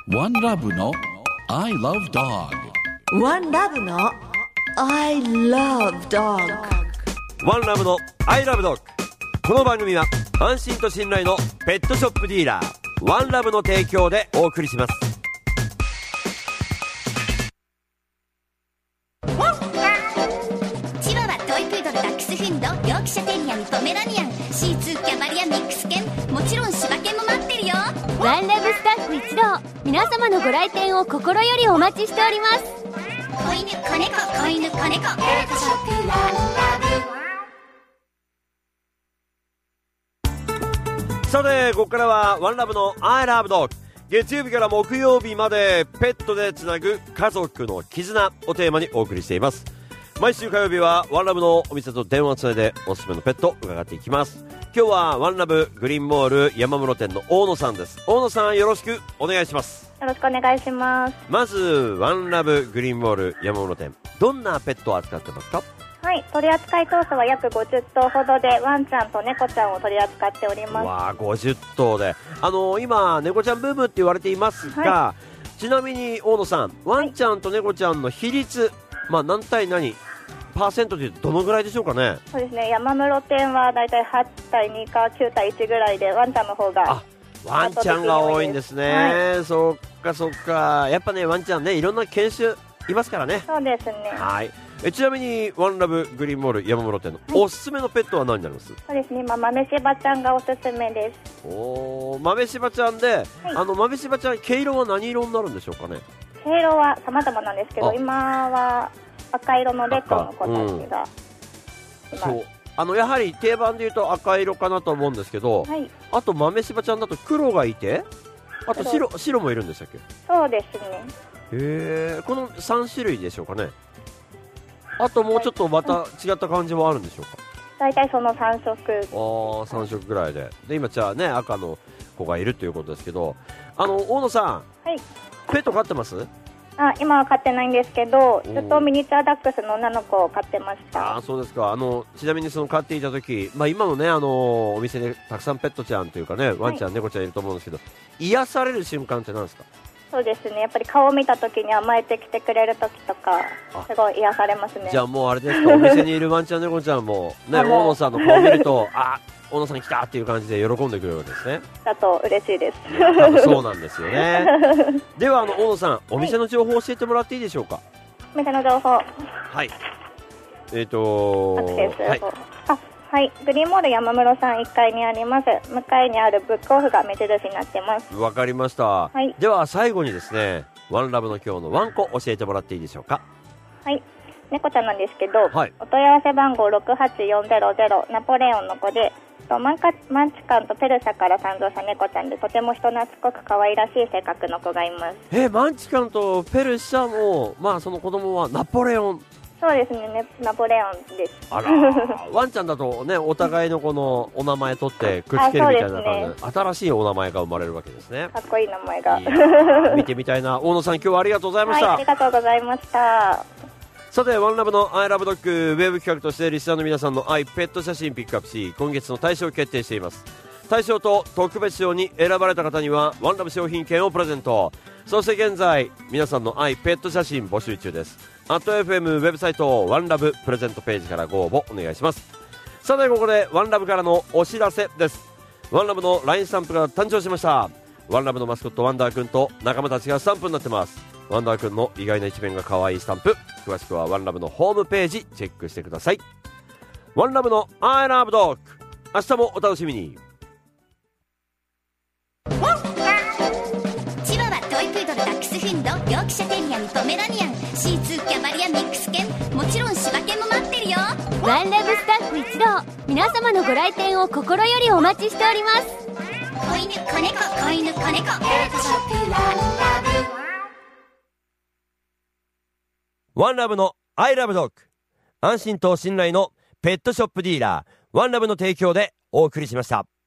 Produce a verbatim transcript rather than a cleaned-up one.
ワンラブの I love dog。 ワンラブの I love dog。 ワンラブの I love dog。 この番組は安心と信頼のペットショップディーラーワンラブの提供でお送りします。 チワワ、トイプードル、ダックスフンド、ヨークシャテリアン、ポメラニアン、シーツー、キャバリア、ミックス犬、もちろん柴犬も待ってるよ。 ワンラブスタッフ一同、皆様のご来店を心よりお待ちしております。 子犬、子猫、子犬、子猫、ペットショップワンラブ。さてここからはワンラブの I love dog。 月曜日から木曜日までペットでつなぐ家族の絆をテーマにお送りしています。毎週火曜日はワンラブのお店と電話をつないでおすすめのペットを伺っていきます。今日はワンラブグリーンモール山室店の大野さんです。大野さん、よろしくお願いします。 よろしくお願いします。 まずワンラブグリーンモール山室店、どんなペットを扱ってますか？ はい、取扱い頭数は約ごじゅっとうほどで、ワンちゃんと猫ちゃんを取り扱っております。 わあ、ごじゅっとうで、あのー、今猫ちゃんブームって言われていますが、はい、ちなみに大野さん、ワンちゃんと猫ちゃんの比率、はい、まあ何対何パーセントでいうとどのぐらいでしょうかね？ そうですね、山室店はだいたいはちたいにかきゅうたいいちぐらいで、ワンちゃんの方が、 あ、ワンちゃんが多いんですね、はい、そっかそっか。やっぱね、ワンちゃんね、いろんな犬種いますからね。 そうですね。 はい。えちなみにワンラブグリーンモール山室店のおすすめのペットは何になります？ そうですね、まあ、豆柴ちゃんがおすすめです。 おー、豆柴ちゃんで、はい、あの豆柴ちゃん毛色は何色になるんでしょうかね？ 毛色は様々なんですけど、今は赤色のレッドの子たちが、 うん、そう、あのやはり定番でいうと赤色かなと思うんですけど、はい、あと豆柴ちゃんだと黒がいて、あと 白, 白もいるんでしたっけ？ そうですね。 へー、このさんしゅるいでしょうかね？あともうちょっとまた違った感じはあるんでしょうか？ 大体そのさんしょく。 ああ、さんしょくぐらいで、で今じゃあね、赤の子がいるということですけど、あの大野さん、はい、ペット飼ってます？ あ、今は飼ってないんですけど、ずっとミニチュアダックスの女の子を飼ってました。 あ、そうですか。あのちなみにその飼っていた時、まあ、今のね、あのお店でたくさんペットちゃんというかね、ワンちゃん、はい、猫ちゃんいると思うんですけど、癒される瞬間って何ですか？ そうですね、やっぱり顔を見た時に甘えてきてくれる時とか、すごい癒されますね。 じゃあもうあれですか、お店にいるワンちゃん猫ちゃんもね、大野さんの顔を見るとあ、大野さん来たっていう感じで喜んでくれるわけですね。 だと嬉しいです。 多分そうなんですよね。ではあの大野さん、お店の情報を教えてもらっていいでしょうか？ お店の情報、はい、 えっ、ー、とアクセス、はい、あ、はい、グリーンモール山室さんいっかいにあります。向かいにあるブックオフが目印になってます。 わかりました、はい、では最後にですね、ワンラブの今日のワンコ教えてもらっていいでしょうか？ はい、猫ちゃんなんですけど、はい、お問い合わせ番号ろくはちよんゼロゼロナポレオンの子で、マンカマンチカンとペルシャから誕生した猫ちゃんで、とても人懐っこく可愛らしい性格の子がいます。 えー、マンチカンとペルシャも、まあその子供はナポレオン。 そうですね、ナポレオンです。 あらワンちゃんだとね、お互いのこのお名前取ってくっつけるみたいな感じで、ね、新しいお名前が生まれるわけですね。 かっこいい名前が。 見てみたいな。大野さん、今日はありがとうございました。はい、 ありがとうございました。 さて、ワンラブの I love dog ウェブ企画としてリスナーの皆さんの愛ペット写真ピックアップし、今月の大賞を決定しています。大賞と特別賞に選ばれた方にはワンラブ商品券をプレゼント。そして現在皆さんの愛ペット写真募集中です。アット エフエム ウェブサイトワンラブプレゼントページからご応募お願いします。さて、ここでワンラブからのお知らせです。ワンラブの ライン スタンプが誕生しました。ワンラブのマスコットワンダーくんと仲間たちがスタンプになってます。ワンダーくんの意外な一面が可愛いスタンプ、詳しくはワンラブのホームページチェックしてください。ワンラブの I love dog、 明日もお楽しみに。 チワワ、トイプードル、ダックスフンド、ヨークシャテリアン、ポメラニアン、シーツー、キャバリア、ミックス犬、もちろん柴犬も待ってるよ。 ワンラブスタッフ一同、皆様のご来店を心よりお待ちしております。 子犬、子猫、子犬、子猫、ペットショップワンラブ。 ワンラブの I love dog、 安心と信頼のペットショップディーラーワンラブの提供でお送りしました。